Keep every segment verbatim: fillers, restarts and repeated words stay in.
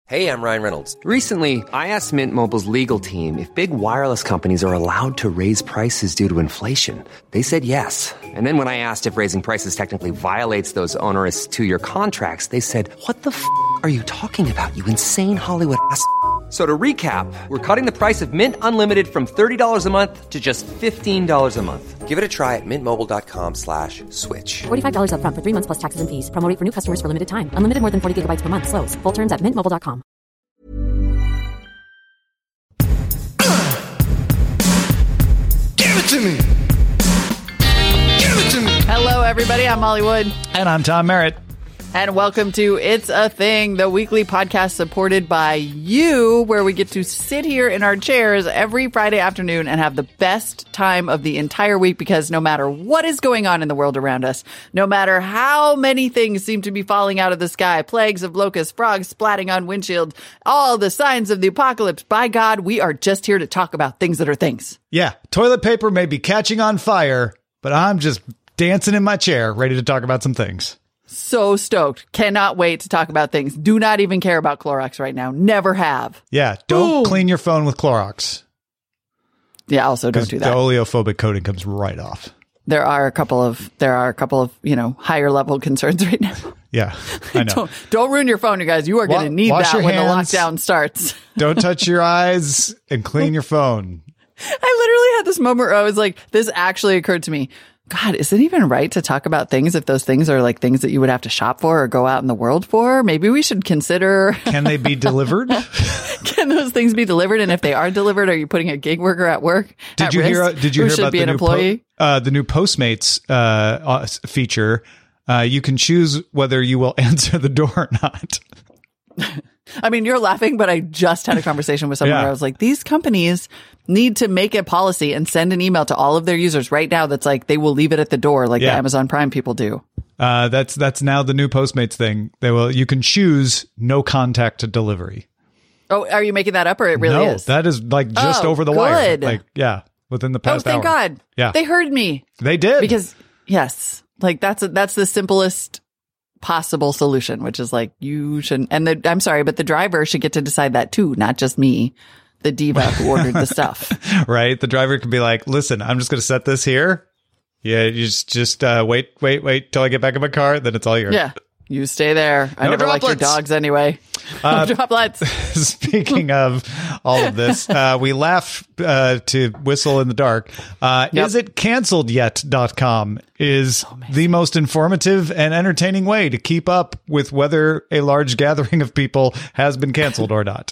Hey, I'm Ryan Reynolds. Recently, I asked Mint Mobile's legal team if big wireless companies are allowed to raise prices due to inflation. They said yes. And then when I asked if raising prices technically violates those onerous two-year contracts, they said, what the f*** are you talking about, you insane Hollywood ass f- So to recap, we're cutting the price of Mint Unlimited from thirty dollars a month to just fifteen dollars a month. Give it a try at mintmobile.com slash switch. forty-five dollars up front for three months plus taxes and fees. Promo rate for new customers for limited time. Unlimited more than forty gigabytes per month. Slows full terms at mint mobile dot com. Give it to me. Give it to me. Hello, everybody. I'm Molly Wood. And I'm Tom Merritt. And welcome to It's a Thing, the weekly podcast supported by you, where we get to sit here in our chairs every Friday afternoon and have the best time of the entire week, because no matter what is going on in the world around us, no matter how many things seem to be falling out of the sky, plagues of locusts, frogs splatting on windshields, all the signs of the apocalypse, by God, we are just here to talk about things that are things. Yeah, toilet paper may be catching on fire, but I'm just dancing in my chair, ready to talk about some things. So stoked. Cannot wait to talk about things. Do not even care about Clorox right now. Never have. Yeah, don't Boom. clean your phone with Clorox. Yeah, also don't do that. The oleophobic coating comes right off. There are a couple of there are a couple of, you know, higher level concerns right now. Yeah, I know. don't, don't ruin your phone, you guys. You are going to need Wash that your when hands. the lockdown starts. Don't touch your eyes and clean your phone. I literally had this moment where I was like, this actually occurred to me. God, is it even right to talk about things if those things are like things that you would have to shop for or go out in the world for? Maybe we should consider. Can they be delivered? Can those things be delivered? And if they are delivered, are you putting a gig worker at work? Did at you risk? hear? Did you Who hear should about be the an new employee? Po- uh, the new Postmates uh, uh, feature? Uh, you can choose whether you will answer the door or not. I mean, you're laughing, but I just had a conversation with someone Yeah. where I was like, these companies need to make a policy and send an email to all of their users right now that's like, they will leave it at the door like Yeah. the Amazon Prime people do. Uh, that's that's now the new Postmates thing. They will. You can choose no contact delivery. Oh, are you making that up or it really no, is? that is like just Oh, over the wire. good. Like, yeah, within the oh, past thank hour. God. Yeah, They heard me. they did. Because, yes, like that's a, that's the simplest possible solution, which is like, you shouldn't. And the, I'm sorry, but the driver should get to decide that too, not just me, the diva who ordered the stuff. Right, the driver could be like, "Listen, I'm just going to set this here. Yeah, you just just uh, wait, wait, wait till I get back in my car. Then it's all yours." Yeah. You stay there. I No never liked your droplets. dogs anyway. Uh, No droplets. Speaking of all of this, uh, we laugh uh, to whistle in the dark. Uh, Yep. Is it canceled yet dot com is the most informative and entertaining way to keep up with whether a large gathering of people has been canceled or not.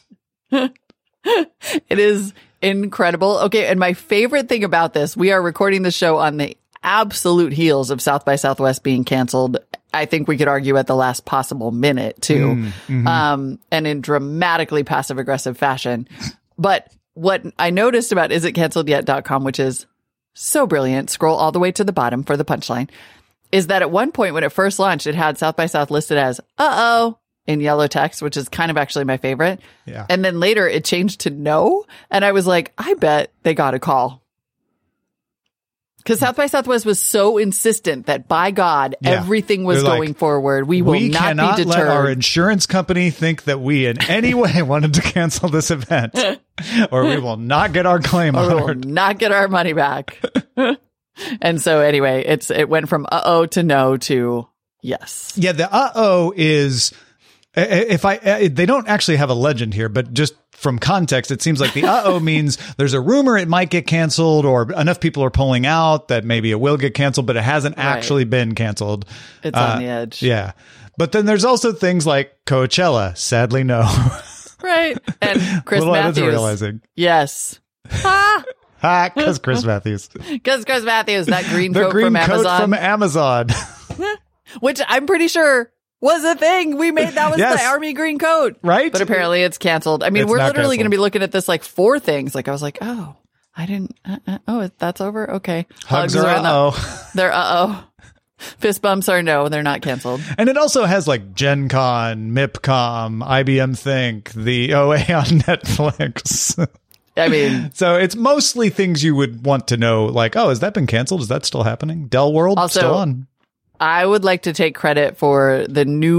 It is incredible. Okay, and my favorite thing about this, we are recording the show on the absolute heels of South by Southwest being canceled. I think we could argue at the last possible minute too, Mm, mm-hmm. um, and in dramatically passive aggressive fashion. But what I noticed about is it canceled yet dot com, which is so brilliant, scroll all the way to the bottom for the punchline, is that at one point when it first launched, it had South by South listed as uh-oh in yellow text, which is kind of actually my favorite. Yeah. And then later it changed to no. And I was like, I bet they got a call. Because South by Southwest was so insistent that, by God, Yeah. everything was They're like, going forward. We will we not cannot be let our deterred. insurance company think that we in any way wanted to cancel this event, or we will not get our claim Or we will honored. not get our money back. And so anyway, it's it went from uh-oh to no to yes. Yeah, the uh-oh is, if I, they don't actually have a legend here, but just from context, it seems like the uh-oh means there's a rumor it might get canceled, or enough people are pulling out that maybe it will get canceled, but it hasn't Right. actually been canceled. It's Uh, on the edge. Yeah. But then there's also things like Coachella. Sadly, no. Right. And Chris Little Matthews. editorializing. Yes. Ah, Ha, because Chris Matthews. because Chris Matthews, that green The coat green from coat Amazon. from Amazon. Which I'm pretty sure was a thing. We made that was Yes. the army green coat. Right? But apparently it's canceled. I mean, It's we're not literally going to canceled. be looking at this like four things. Like I was like, oh, I didn't. Uh, uh, oh, that's over. Okay. Hugs are on the- uh-oh. They're uh oh. Fist bumps are no. They're not canceled. And it also has like Gen Con, MIPCOM, I B M Think, the O A on Netflix. I mean, So it's mostly things you would want to know, like, oh, has that been canceled? Is that still happening? Dell World Also- still on? I would like to take credit for the new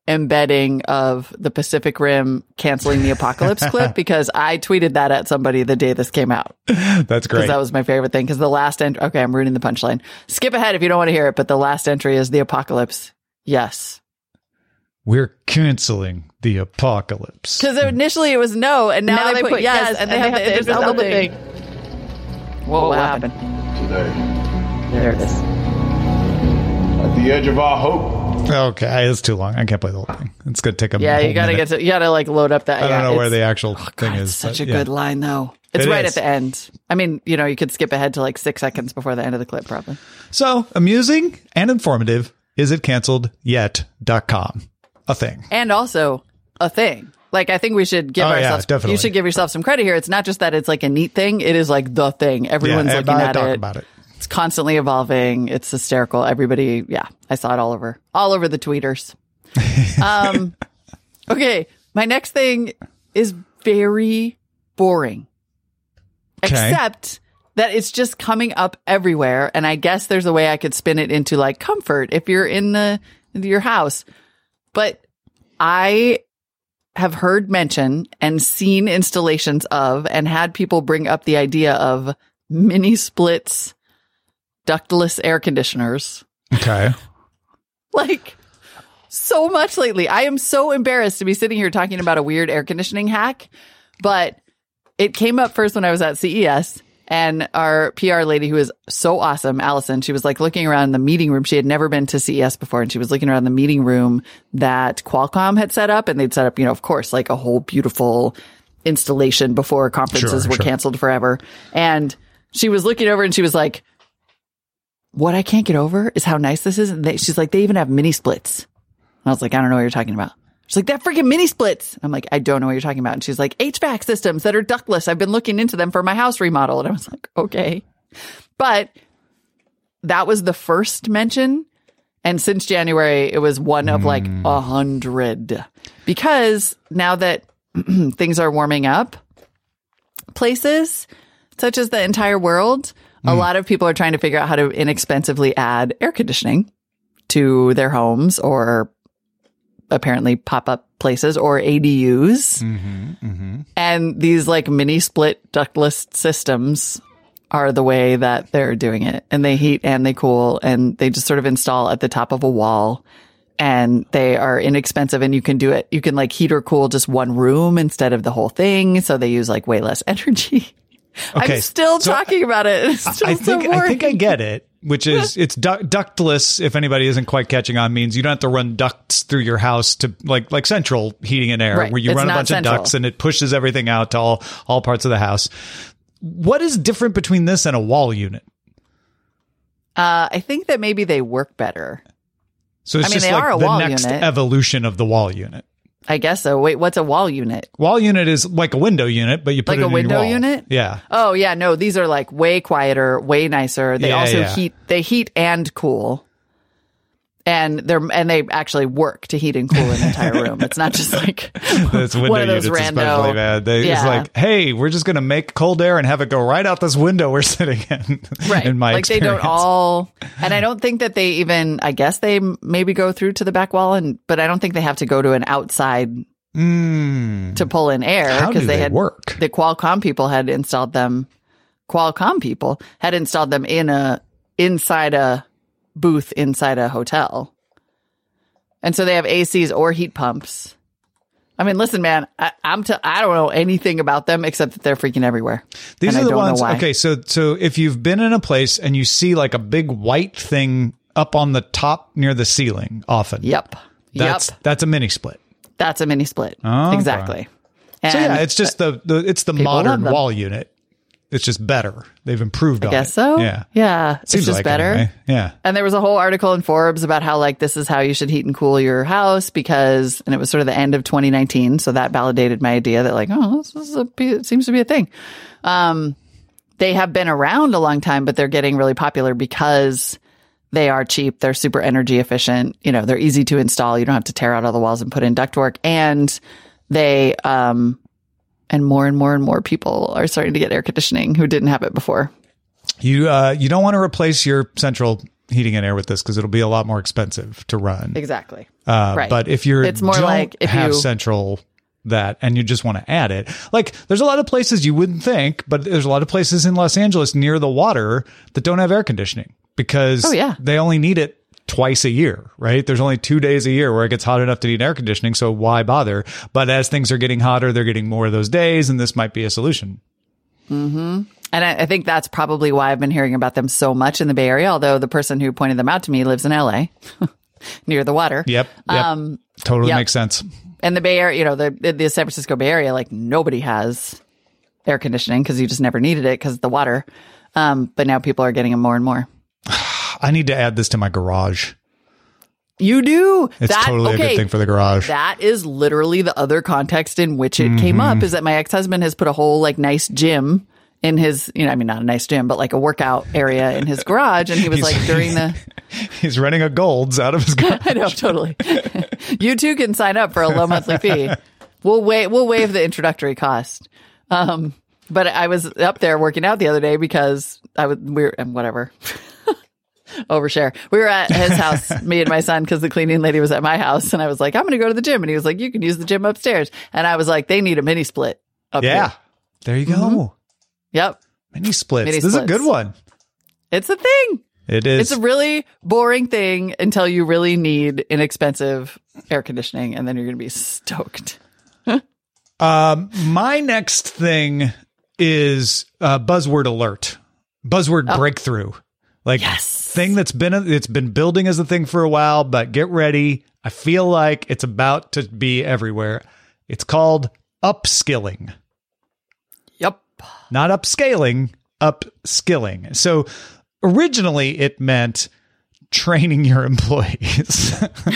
embedding of the Pacific Rim canceling the apocalypse clip because I tweeted that at somebody the day this came out. That's great. Because that was my favorite thing. Because the last entry, okay, I'm ruining the punchline. Skip ahead if you don't want to hear it, but the last entry is the apocalypse. Yes. We're canceling the apocalypse. Because initially it was no, and now, now they, they put, put yes, yes, and they and have, have the Idris Elba thing. thing. Whoa, what, what happened? happened? Today. There it is. At the edge of our hope. Okay, it's too long. I can't play the whole thing. It's gonna take a yeah. whole You gotta minute. get to. You gotta like load up that. I don't yeah, know where the actual oh, thing God, is. It's such but, a yeah. good line, though. It's it right is. at the end. I mean, you know, you could skip ahead to like six seconds before the end of the clip, probably. So amusing and informative. Is it canceled yet dot com a thing? And also a thing. Like, I think we should give oh, ourselves. Yeah, definitely. You should give yourself some credit here. It's not just that it's like a neat thing. It is like the thing. Everyone's yeah, looking at talk it. About it. It's constantly evolving. It's hysterical. Everybody, yeah, I saw it all over, all over the tweeters. um, okay, my next thing is very boring, okay. except that it's just coming up everywhere. And I guess there's a way I could spin it into like comfort if you're in the your house. But I have heard mention and seen installations of and had people bring up the idea of mini splits ductless air conditioners. Okay. Like so much lately. I am so embarrassed to be sitting here talking about a weird air conditioning hack, but it came up first when I was at C E S, and our P R lady, who is so awesome, Allison, she was like looking around the meeting room. She had never been to C E S before, and she was looking around the meeting room that Qualcomm had set up, and they'd set up, you know, of course, like a whole beautiful installation before conferences sure, were sure. canceled forever. And she was looking over and she was like, what I can't get over is how nice this is. And they, she's like, they even have mini splits. And I was like, I don't know what you're talking about. She's like, that freaking mini splits. I'm like, I don't know what you're talking about. And she's like, H V A C systems that are ductless. I've been looking into them for my house remodel. And I was like, okay. But that was the first mention. And since January, it was one of like a hundred. Because now that things are warming up, places such as the entire world, a lot of people are trying to figure out how to inexpensively add air conditioning to their homes or apparently pop-up places or A D Us. Mm-hmm, mm-hmm. And these like mini split ductless systems are the way that they're doing it. And they heat and they cool and they just sort of install at the top of a wall. And they are inexpensive and you can do it. You can like heat or cool just one room instead of the whole thing. So they use like way less energy. Okay, I'm still so talking about it. It's still I so think boring. I think I get it, which is it's du- ductless. If anybody isn't quite catching on, means you don't have to run ducts through your house to like like central heating and air, Right. where you It's run a not bunch central. of ducts and it pushes everything out to all all parts of the house. What is different between this and a wall unit? Uh, I think that maybe they work better. So it's I mean, just they like are a the wall next unit. evolution of the wall unit. I guess so. Wait, what's a wall unit? Wall unit is like a window unit, but you put Like it a in your window wall. unit? Yeah. Oh, yeah. No, these are like way quieter, way nicer. They Yeah, also yeah. heat, they heat and cool. And they're, and they actually work to heat and cool an entire room. It's not just like That's window one of those units rando. especially bad. They, It's Yeah. like, hey, we're just going to make cold air and have it go right out this window we're sitting in. Right. In my like experience. they don't all, and I don't think that they even, I guess they m- maybe go through to the back wall and, but I don't think they have to go to an outside Mm. to pull in air. How do they, they had work? The Qualcomm people had installed them. Qualcomm people had installed them in a, inside a booth inside a hotel. And so they have A Cs or heat pumps. I mean, listen, man, I, I'm t- I don't know anything about them except that they're freaking everywhere. These And are I the don't know ones. why. Okay, so so if you've been in a place and you see like a big white thing up on the top near the ceiling, often. Yep. That's yep. that's a mini split. That's a mini split. Okay. Exactly. So yeah, And- it's just the, the it's the people love modern them. wall unit. It's just better. They've improved I on guess it. so. Yeah. Yeah. It's Seems just like better. Anyway. Yeah. And there was a whole article in Forbes about how like this is how you should heat and cool your house because, and it was sort of the end of twenty nineteen. So that validated my idea that like, oh, this is a, it seems to be a thing. Um, they have been around a long time, but they're getting really popular because they are cheap. They're super energy efficient. You know, they're easy to install. You don't have to tear out all the walls and put in ductwork. And they, um, and more and more and more people are starting to get air conditioning who didn't have it before. You uh you don't want to replace your central heating and air with this because it'll be a lot more expensive to run. Exactly. Uh, right. But if you're it's more don't like if have you central that and you just want to add it, like there's a lot of places you wouldn't think, but there's a lot of places in Los Angeles near the water that don't have air conditioning because oh, yeah. they only need it twice a year, right? There's only two days a year where it gets hot enough to need air conditioning. So why bother? But as things are getting hotter, they're getting more of those days, and this might be a solution. Mm-hmm. And I, I think that's probably why I've been hearing about them so much in the Bay Area, although the person who pointed them out to me lives in L A near the water. Yep. yep. Um, totally yep. makes sense. And the Bay Area, you know, the, the San Francisco Bay Area, like nobody has air conditioning because you just never needed it because of the water. Um, but now people are getting them more and more. I need to add this to my garage. You do. It's that, totally okay, a good thing for the garage. That is literally the other context in which it mm-hmm. came up, is that my ex-husband has put a whole like nice gym in his, you know, I mean, not a nice gym, but like a workout area in his garage. And he was like during the... He's running a Gold's out of his garage. I know, totally. You too can sign up for a low monthly fee. We'll waive, we'll waive the introductory cost. Um, but I was up there working out the other day because I was, we were, and whatever. Overshare. We were at his house, me and my son, because the cleaning lady was at my house. And I was like, I'm going to go to the gym. And he was like, you can use the gym upstairs. And I was like, they need a mini split up yeah. here. There you go. Mm-hmm. Yep. Mini splits. Mini this splits. is a good one. It's a thing. It is. It's a really boring thing until you really need inexpensive air conditioning, and then you're going to be stoked. um, my next thing is uh, buzzword alert, buzzword oh. breakthrough. Like yes. thing that's been a, it's been building as a thing for a while, but get ready. I feel like it's about to be everywhere. It's called upskilling. Yep. Not upscaling, upskilling. So originally it meant training your employees.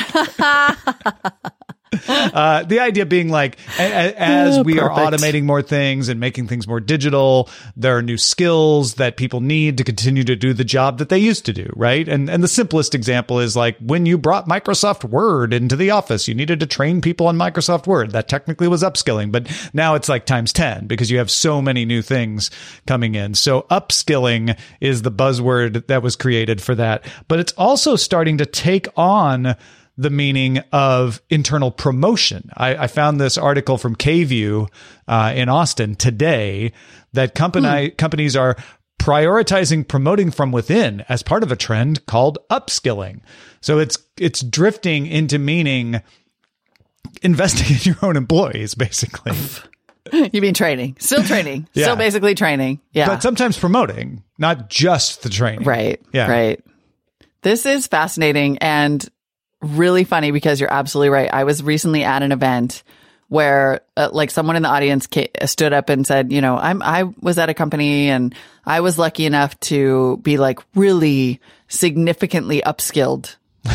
Uh, the idea being like, a, a, as oh, we perfect. are automating more things and making things more digital, there are new skills that people need to continue to do the job that they used to do, right? And and the simplest example is like when you brought Microsoft Word into the office, you needed to train people on Microsoft Word. That technically was upskilling, but now it's like times ten because you have so many new things coming in. So upskilling is the buzzword that was created for that, but it's also starting to take on the meaning of internal promotion. I, I found this article from K-View uh, in Austin today that company, hmm. companies are prioritizing promoting from within as part of a trend called upskilling. So it's it's drifting into meaning investing in your own employees, basically. You mean training? Still training. Yeah. Still basically training. Yeah. But sometimes promoting, not just the training. Right. Yeah. Right. This is fascinating and really funny because you're absolutely right. I was recently at an event where uh, like someone in the audience ca- stood up and said, you know, I'm, I was at a company and I was lucky enough to be like really significantly upskilled.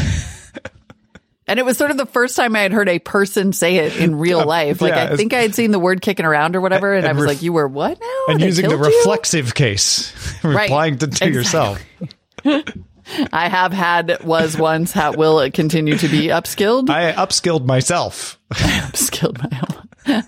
And it was sort of the first time I had heard a person say it in real life. Like, yeah, I think I had seen the word kicking around or whatever. And, and I was ref- like, you were what now? And they using the you? reflexive case, replying right. to, to exactly. yourself. I have had, was once, ha- will continue to be upskilled. I upskilled myself. I upskilled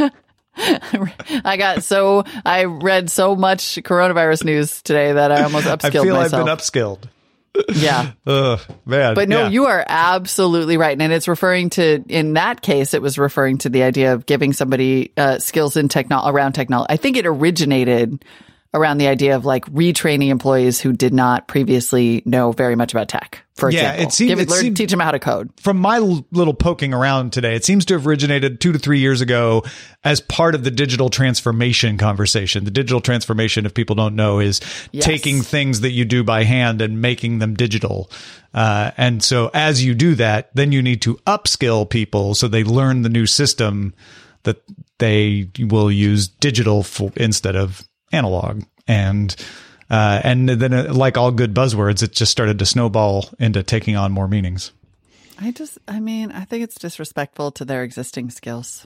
my I got so, I read so much coronavirus news today that I almost upskilled myself. I feel myself. I've been upskilled. Yeah. Ugh, man. But no, yeah. you are absolutely right. And it's referring to, in that case, it was referring to the idea of giving somebody uh, skills in techno- around technology. I think it originated around the idea of like retraining employees who did not previously know very much about tech, for yeah, example. It seemed, Give it, it learn, seemed, teach them how to code. From my l- little poking around today, it seems to have originated two to three years ago as part of the digital transformation conversation. The digital transformation, if people don't know, is yes. taking things that you do by hand and making them digital. Uh, and so as you do that, then you need to upskill people so they learn the new system that they will use digital for, instead of analog. And uh, and then, uh, like all good buzzwords, it just started to snowball into taking on more meanings. I just, I mean, I think it's disrespectful to their existing skills.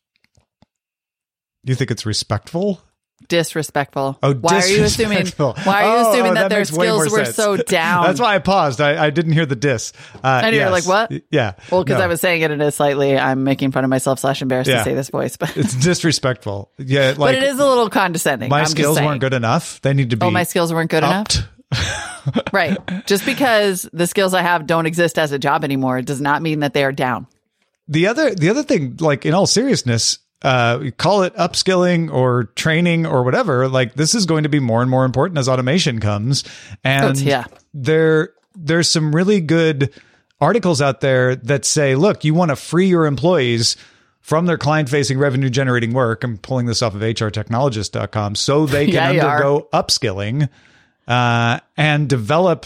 You think it's respectful? Disrespectful. Oh, why are you assuming? Why are you oh, assuming oh, that, that their skills were sense. so down? That's why I paused. I, I didn't hear the diss. Uh, and yes. you're like, what? Yeah. Well, because no. I was saying it in a slightly, I'm making fun of myself slash embarrassed yeah. to say this voice, but it's disrespectful. Yeah, like, but it is a little condescending. My I'm skills weren't good enough. They need to be. Oh, my skills weren't good upped. enough. Right. Just because the skills I have don't exist as a job anymore does not mean that they are down. The other, the other thing, like in all seriousness, uh, we call it upskilling or training or whatever. Like this is going to be more and more important as automation comes. And Oh, yeah. there, there's some really good articles out there that say, look, you want to free your employees from their client-facing revenue-generating work. I'm pulling this off of H R technologist dot com so they can Yeah, you undergo upskilling uh, and develop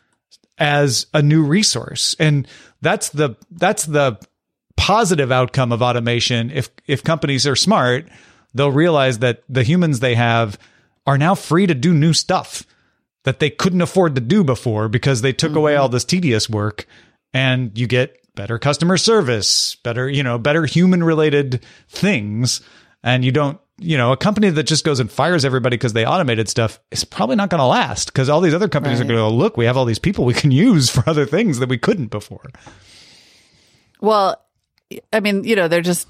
as a new resource. And that's the that's the positive outcome of automation. If if companies are smart, they'll realize that the humans they have are now free to do new stuff that they couldn't afford to do before because they took mm-hmm. away all this tedious work, and you get better customer service, better, you know, better human related things. And you don't, you know, a company that just goes and fires everybody because they automated stuff is probably not going to last, because all these other companies right. are going to go, look, we have all these people we can use for other things that we couldn't before. Well, I mean, you know, they're just,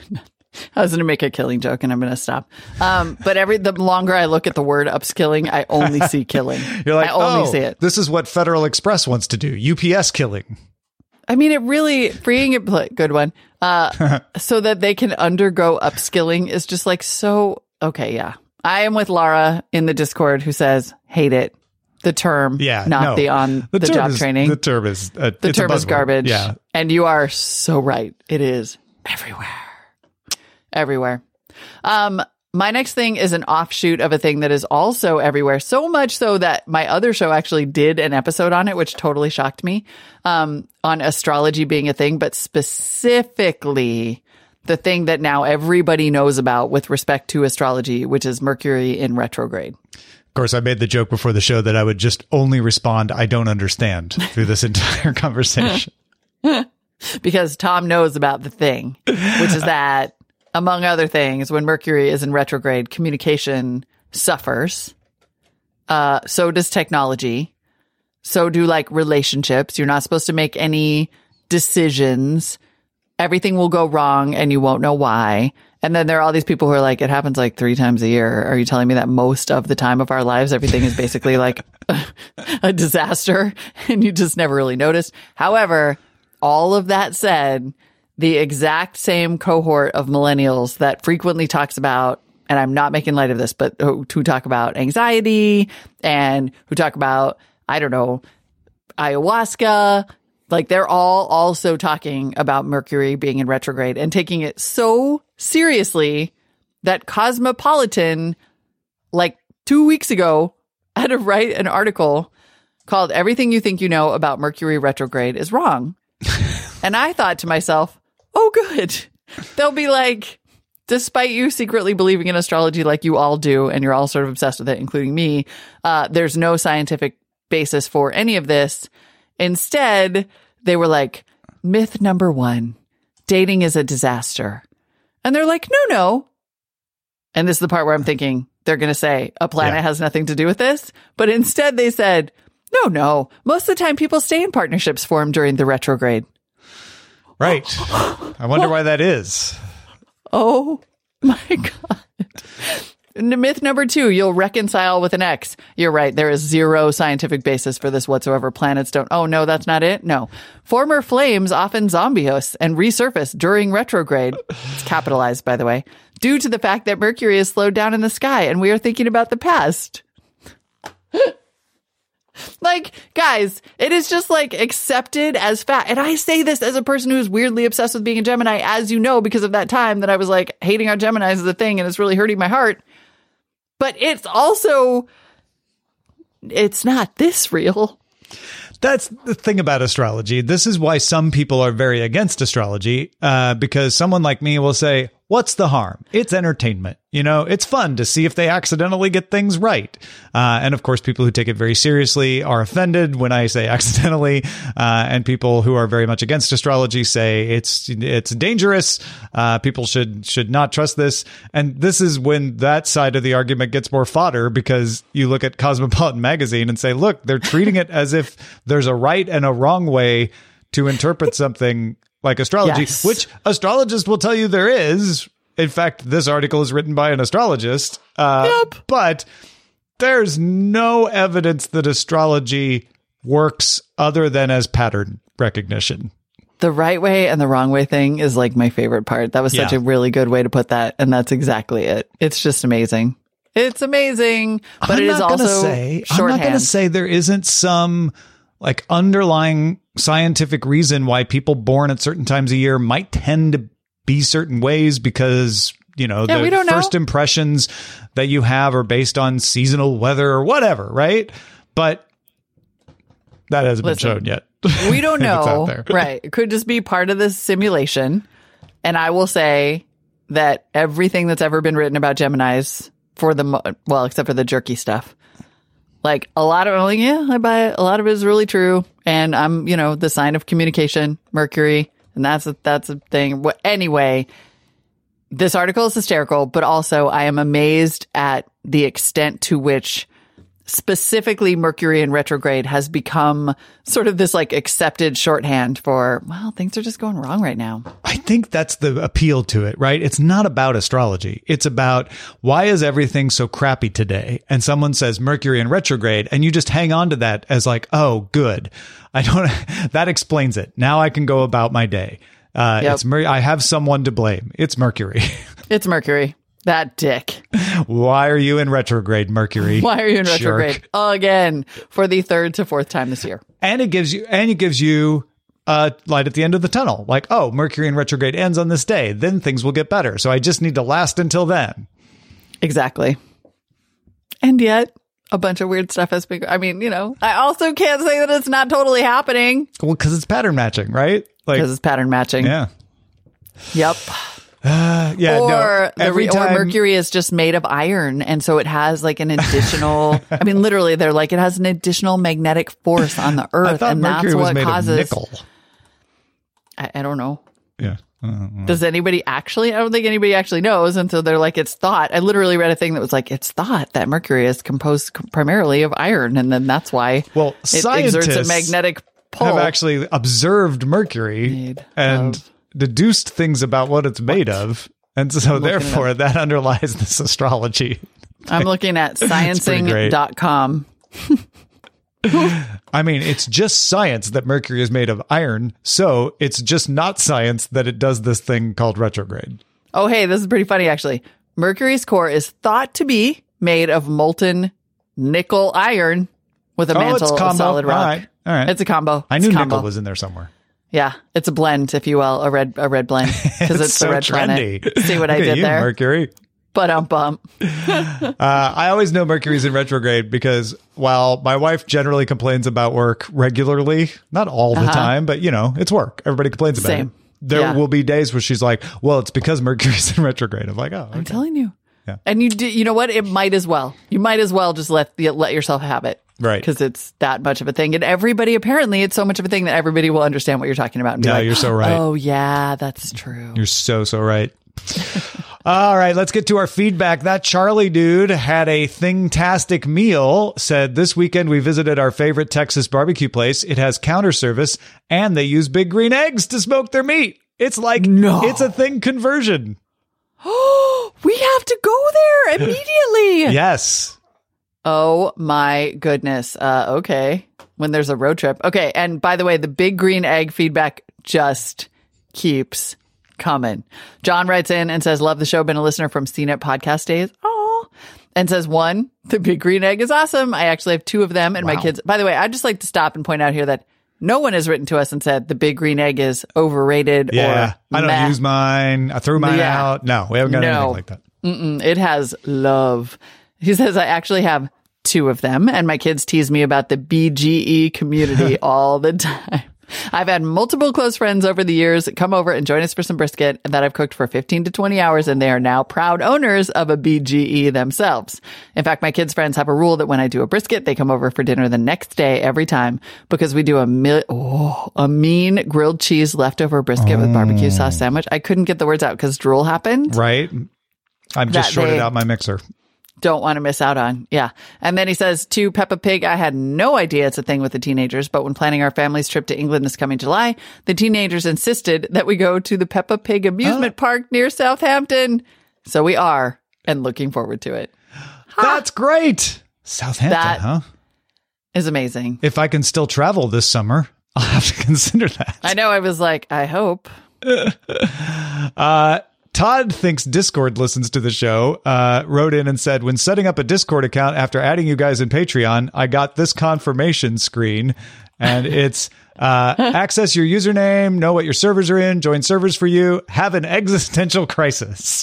I was going to make a killing joke and I'm going to stop. Um, but every, the longer I look at the word upskilling, I only see killing. You're like, I only oh, see it. This is what Federal Express wants to do. U P S killing. I mean, it really, freeing it, good one, uh, so that they can undergo upskilling is just like so, okay, yeah. I am with Lara in the Discord who says, hate it. The term, yeah, not no. the on the, the job is, training. The term is, uh, the it's term is garbage. Yeah. And you are so right. It is everywhere. Everywhere. Um, My next thing is an offshoot of a thing that is also everywhere, so much so that my other show actually did an episode on it, which totally shocked me, um, on astrology being a thing, but specifically the thing that now everybody knows about with respect to astrology, which is Mercury in retrograde. Of course, I made the joke before the show that I would just only respond, I don't understand, through this entire conversation. Because Tom knows about the thing, which is that, among other things, when Mercury is in retrograde, communication suffers. Uh, so does technology. So do like relationships. You're not supposed to make any decisions. Everything will go wrong and you won't know why. And then there are all these people who are like, it happens like three times a year. Are you telling me that most of the time of our lives, everything is basically like a disaster and you just never really noticed? However, all of that said, the exact same cohort of millennials that frequently talks about, and I'm not making light of this, but who, who talk about anxiety and who talk about, I don't know, ayahuasca, like they're all also talking about Mercury being in retrograde and taking it so seriously that Cosmopolitan, like two weeks ago, had to write an article called Everything You Think You Know About Mercury Retrograde is Wrong. And I thought to myself, oh, good. They'll be like, despite you secretly believing in astrology like you all do, and you're all sort of obsessed with it, including me, uh, there's no scientific basis for any of this. Instead, they were like, myth number one, dating is a disaster. And they're like, no, no. And this is the part where I'm thinking they're going to say a planet yeah. has nothing to do with this. But instead they said, no, no. Most of the time people stay in partnerships formed during the retrograde. Right. I wonder why that is. Oh my God. Myth number two, you'll reconcile with an ex. You're right. There is zero scientific basis for this whatsoever. Planets don't. Oh, no, that's not it. No. Former flames often zombie-host and resurface during retrograde. It's capitalized, by the way, due to the fact that Mercury is slowed down in the sky and we are thinking about the past. Like, guys, it is just like accepted as fact. And I say this as a person who's weirdly obsessed with being a Gemini, as you know, because of that time that I was like hating our Geminis as a thing and it's really hurting my heart. But it's also, it's not this real. That's the thing about astrology. This is why some people are very against astrology, uh, because someone like me will say, what's the harm? It's entertainment. You know, it's fun to see if they accidentally get things right. Uh, and of course, people who take it very seriously are offended when I say accidentally. Uh, and people who are very much against astrology say it's, it's dangerous. Uh, people should, should not trust this. And this is when that side of the argument gets more fodder, because you look at Cosmopolitan magazine and say, look, they're treating it as if there's a right and a wrong way to interpret something like astrology, yes. which astrologists will tell you there is. In fact, this article is written by an astrologist. Uh, yep. But there's no evidence that astrology works other than as pattern recognition. The right way and the wrong way thing is like my favorite part. That was such Yeah. a really good way to put that. And that's exactly it. It's just amazing. It's amazing. But I'm it is not gonna also say, I'm shorthand. not going to say there isn't some like underlying scientific reason why people born at certain times of year might tend to be certain ways because, you know, Yeah, we the don't know. first impressions that you have are based on seasonal weather or whatever, right? But that hasn't Listen, been shown yet. We don't If it's out know. there. Right. It could just be part of this simulation. And I will say that everything that's ever been written about Geminis for the, mo- well, except for the jerky stuff, like a lot of, I'm like, yeah, I buy it. A lot of it is really true. And I'm, you know, the sign of communication, Mercury. And that's a, that's a thing. What, anyway, this article is hysterical, but also I am amazed at the extent to which specifically Mercury in retrograde has become sort of this like accepted shorthand for, well, things are just going wrong right now. I think that's the appeal to it, right? It's not about astrology. It's about why is everything so crappy today? And someone says Mercury in retrograde, and you just hang on to that as like, oh, good. I don't, that explains it. Now I can go about my day. Uh, Yep. It's Mer- I have someone to blame. It's Mercury. It's Mercury. That dick. Why are you in retrograde, Mercury? Why are you in Jerk. retrograde again for the third to fourth time this year? And it gives you, and it gives you uh, light at the end of the tunnel. Like, oh, Mercury in retrograde ends on this day. Then things will get better. So I just need to last until then. Exactly. And yet, a bunch of weird stuff has been. I mean, you know, I also can't say that it's not totally happening Well, because it's pattern matching, right? Like, because it's pattern matching. yeah. Yep. Uh, yeah. or no, the every re- time, or Mercury is just made of iron, and so it has like an additional. I mean, literally, they're like it has an additional magnetic force on the Earth, I thought and Mercury that's was what made causes. of nickel. I, I don't know. Yeah. Uh, Does anybody actually? I don't think anybody actually knows, and so they're like, it's thought. I literally read a thing that was like, it's thought that Mercury is composed primarily of iron, and then that's why Well, it exerts a scientists magnetic pull. have actually observed Mercury Made and of- deduced things about what it's made of. And so looking it therefore that underlies this astrology. I'm looking at pretty great. sciencing dot com. I mean, it's just science that Mercury is made of iron. So it's just not science that it does this thing called retrograde. Oh, hey, this is pretty funny, actually. Mercury's core is thought to be made of molten nickel iron with a Oh, mantle it's of combo. solid rock. All right. All right. It's a combo. I It's knew a combo. nickel was in there somewhere. Yeah, it's a blend, if you will, a red a red blend because it's, so the red trendy. planet. See what I Look at did you, there? Mercury. But um bump. Uh, I always know Mercury's in retrograde because while my wife generally complains about work regularly, not all the Uh-huh. time, but you know, it's work. Everybody complains about Same. it. There Yeah. will be days where she's like, well, it's because Mercury's in retrograde. I'm like, oh, I'm okay. telling you. Yeah. And you do, you know what? It might as well. You might as well just let the, let yourself have it. Right. Because it's that much of a thing. And everybody, apparently, it's so much of a thing that everybody will understand what you're talking about. And be No, like, you're so right. Oh, yeah, that's true. You're so, so right. All right, let's get to our feedback. That Charlie dude had a thing-tastic meal, said this weekend we visited our favorite Texas barbecue place. It has counter service and they use big green eggs to smoke their meat. It's like, No. it's a thing conversion. We have to go there immediately. Yes. Oh my goodness. Uh, okay. When there's a road trip. Okay. And by the way, the big green egg feedback just keeps coming. John writes in and says, love the show. Been a listener from C net podcast days. Oh, and says one, the big green egg is awesome. I actually have two of them and my Wow. kids. By the way, I'd just like to stop and point out here that no one has written to us and said the big green egg is overrated Yeah. or I don't meh. use mine. I threw mine Yeah. out. No, we haven't got No. anything like that. Mm-mm, it has love. He says, I actually have two of them, and my kids tease me about the B G E community all the time. I've had multiple close friends over the years come over and join us for some brisket that I've cooked for fifteen to twenty hours, and they are now proud owners of a B G E themselves. In fact, my kids' friends have a rule that when I do a brisket, they come over for dinner the next day every time because we do a mil- oh, a mean grilled cheese leftover brisket with barbecue sauce sandwich. I couldn't get the words out because drool happened. Right? I've just That shorted they- out my mixer. Don't want to miss out on. Yeah. And then he says, to Peppa Pig, I had no idea it's a thing with the teenagers, but when planning our family's trip to England this coming July, the teenagers insisted that we go to the Peppa Pig amusement park near Southampton. So we are, and looking forward to it. That's great. Southampton, That huh? is amazing. If I can still travel this summer, I'll have to consider that. I know. I was like, I hope. uh, Todd thinks Discord listens to the show, uh, wrote in and said, when setting up a Discord account after adding you guys in Patreon, I got this confirmation screen, and it's uh, access your username, know what your servers are in, join servers for you, have an existential crisis.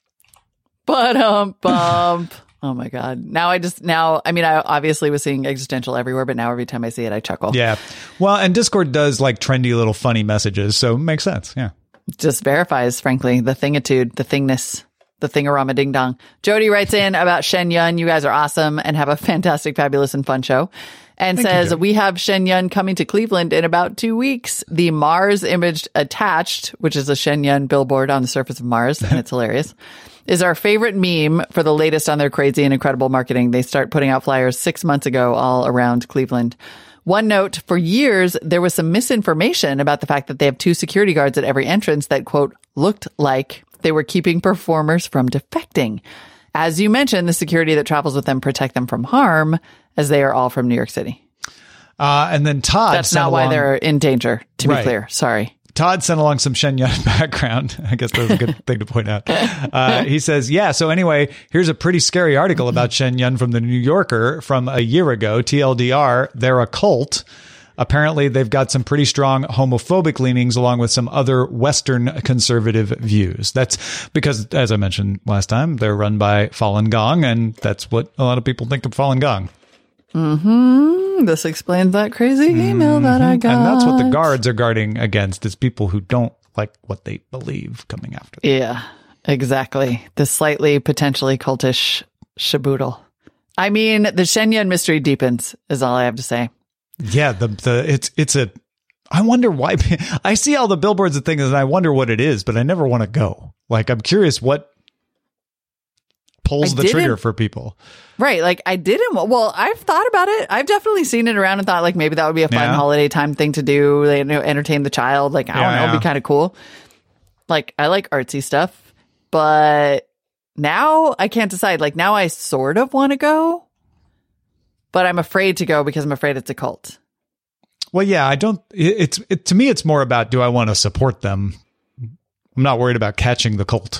But um bump. Oh my God. Now I just now I mean I obviously was seeing existential everywhere, but now every time I see it I chuckle. Yeah. Well, and Discord does like trendy little funny messages, so it makes sense. Yeah. Just verifies, frankly, the thingitude, the thingness, the thingarama ding dong. Jody writes in about Shen Yun. You guys are awesome and have a fantastic, fabulous, and fun show. And Thank says, you, we have Shen Yun coming to Cleveland in about two weeks. The Mars image attached, which is a Shen Yun billboard on the surface of Mars, and it's hilarious, is our favorite meme for the latest on their crazy and incredible marketing. They start putting out flyers six months ago all around Cleveland. One note, for years, there was some misinformation about the fact that they have two security guards at every entrance that, quote, looked like they were keeping performers from defecting. As you mentioned, the security that travels with them protect them from harm, as they are all from New York City. Uh, and then Todd That's sent not why along- they're in danger, to be Right. clear. Sorry. Todd sent along some Shen Yun background. I guess that's a good thing to point out. Uh, he says, yeah, so anyway, here's a pretty scary article about Shen Yun from the New Yorker from a year ago. T L D R, they're a cult. Apparently, they've got some pretty strong homophobic leanings along with some other Western conservative views. That's because, as I mentioned last time, they're run by Falun Gong, and that's what a lot of people think of Falun Gong. Mm-hmm. This explains that crazy email that I got. And that's what the guards are guarding against, is people who don't like what they believe coming after them. Yeah, exactly. The slightly potentially cultish shaboodle. I mean, the Shen Yun mystery deepens, is all I have to say. Yeah, the the it's it's a. I wonder why. I see all the billboards and things, and I wonder what it is, but I never want to go. Like, I'm curious what pulls I the didn't- trigger for people. Right. Like, I didn't. Well, I've thought about it. I've definitely seen it around and thought, like, maybe that would be a fun Yeah. holiday time thing to do. You know, entertain the child. Like, I Yeah, don't know. It'd yeah. be kind of cool. Like, I like artsy stuff, but now I can't decide. Like, now I sort of want to go, but I'm afraid to go because I'm afraid it's a cult. Well, yeah, I don't. it- It's it, to me, it's more about, do I want to support them? I'm not worried about catching the cult.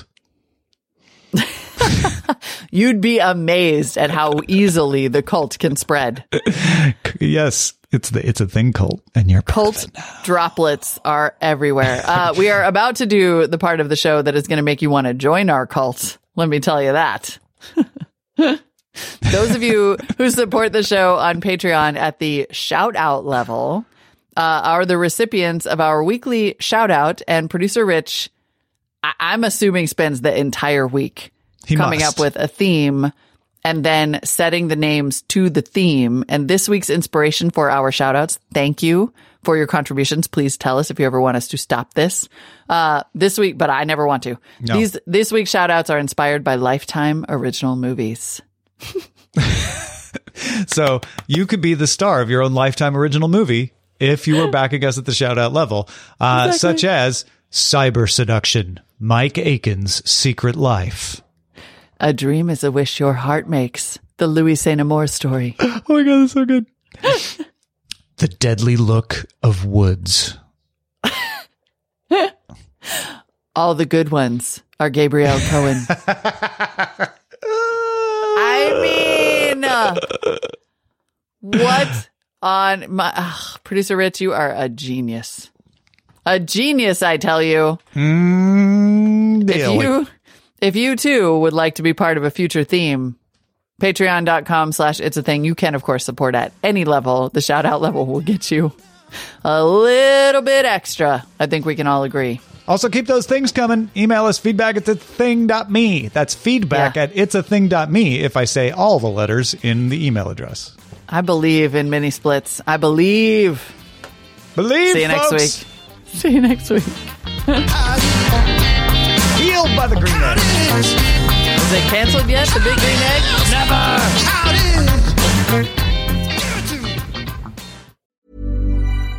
You'd be amazed at how easily the cult can spread. Yes, it's the it's a thing cult, and you're part of Cult it now. droplets are everywhere. Uh, we are about to do the part of the show that is going to make you want to join our cult. Let me tell you that. Those of you who support the show on Patreon at the shout out level uh, are the recipients of our weekly shout out, and producer Rich, I- I'm assuming, spends the entire week He coming must. up with a theme and then setting the names to the theme. And this week's inspiration for our shout outs, thank you for your contributions. Please tell us if you ever want us to stop this uh, this week, but I never want to. No. These this week's shout outs are inspired by Lifetime original movies. So you could be the star of your own Lifetime original movie if you were backing us at the shout out level, uh, Exactly. such as Cyber Seduction, Mike Aiken's Secret Life. A dream is a wish your heart makes. The Louis Saint Amour story. Oh my God, that's so good. The Deadly Look of Woods. All the good ones are Gabriel Cohen. I mean, uh, what on my ugh, producer Rich? You are a genius, a genius. I tell you. Mm, If daily. you, if you too would like to be part of a future theme, patreon.com slash it's a thing. You can, of course, support at any level. The shout out level will get you a little bit extra. I think we can all agree. Also, keep those things coming. Email us feedback at the thing dot me. That's feedback Yeah. at it's a thing dot me if I say all the letters in the email address. I believe in mini splits. I believe. Believe, See you next folks. week. See you next week. Healed by the green egg. Is it canceled yet? The big green egg?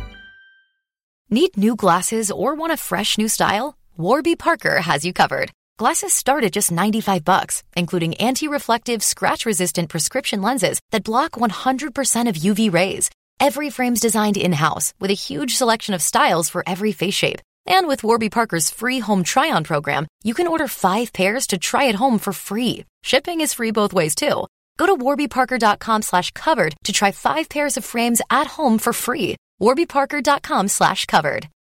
Need new glasses or want a fresh new style? Warby Parker has you covered. Glasses start at just ninety-five bucks, including anti-reflective, scratch-resistant prescription lenses that block one hundred percent of U V rays. Every frame's designed in-house with a huge selection of styles for every face shape. And with Warby Parker's free home try-on program, you can order five pairs to try at home for free. Shipping is free both ways, too. Go to warbyparker.com slash covered to try five pairs of frames at home for free. warbyparker.com slash covered.